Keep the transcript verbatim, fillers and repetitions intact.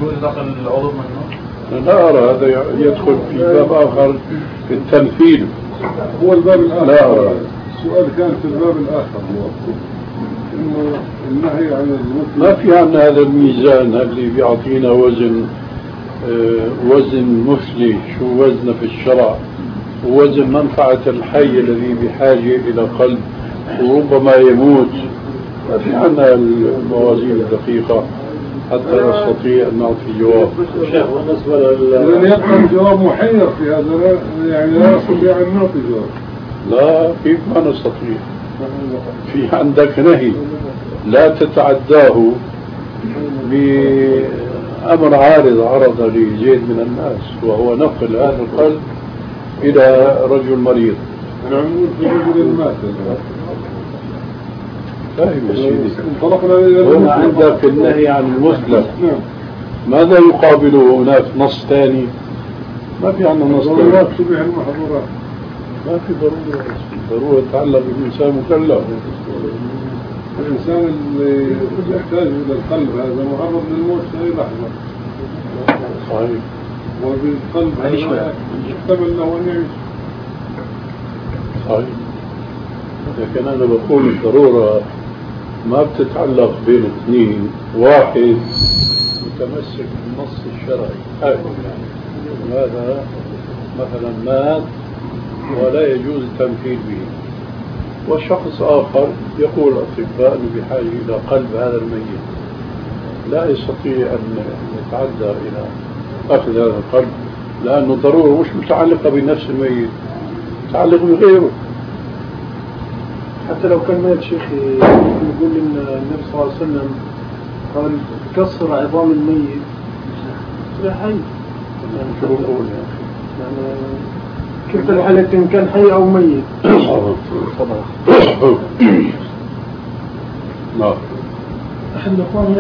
يجوز نقل العضو منه؟ لا أرى هذا يدخل في باب آخر في التمثيل. هو الباب الآخر. لا أرى. السؤال كان في الباب الآخر هو إنه النهي عن المثل. ما في عندنا هذا الميزان اللي بيعطينا وزن آه وزن مثلي، شو وزنه في الشرع، ووزن منفعة الحي الذي بحاجة إلى قلب وربما يموت. ما في عندنا الموازين الدقيقة حتى نستطيع أن نعطي جواب. شيخ بالنسبة لل يبقى الجواب محير في هذا، يعني لا نستطيع أن نعطي جواب. لا كيف ما نستطيع؟ في عندك نهي لا تتعداه بأمر عارض عرض لزيد من الناس، وهو نقل هذا القلب إلى رجل مريض. نعم في رجل المات. فاهم يا سيدي. هنا عندك النهي عن المثلث. ماذا يقابله هناك نص ثاني؟ ما في عندنا نص ثاني. ضرورات تبيح المحظورات. ما في ضرورة. ضرورة تتعلق بالإنسان مكلف. الإنسان اللي يحتاج إلى القلب هذا معرض للموت في أي لحظة. صحيح. وبالقلب هذا يحتمل له أن يعيش. صحيح. لكن أنا بقول الضرورة ما بتتعلق بين اثنين، واحد متمسك بالنص الشرعي حاكم يعني هذا مثلا مات ولا يجوز التمثيل به، وشخص آخر يقول الأطباء أنه بحاجة إلى قلب هذا الميت، لا يستطيع أن يتعدى إلى أخذ هذا القلب، لأنه الضرورة مش متعلقة بنفس الميت، متعلق بغيره. حتى لو كان مات شيخي يقول إن النبي صلى الله عليه وسلم قال كسر عظام الميت لا حي. شو بقول يا أخي؟ يعني كيف الحالة إن كان حي أو ميت؟ لا. أحد الأخوان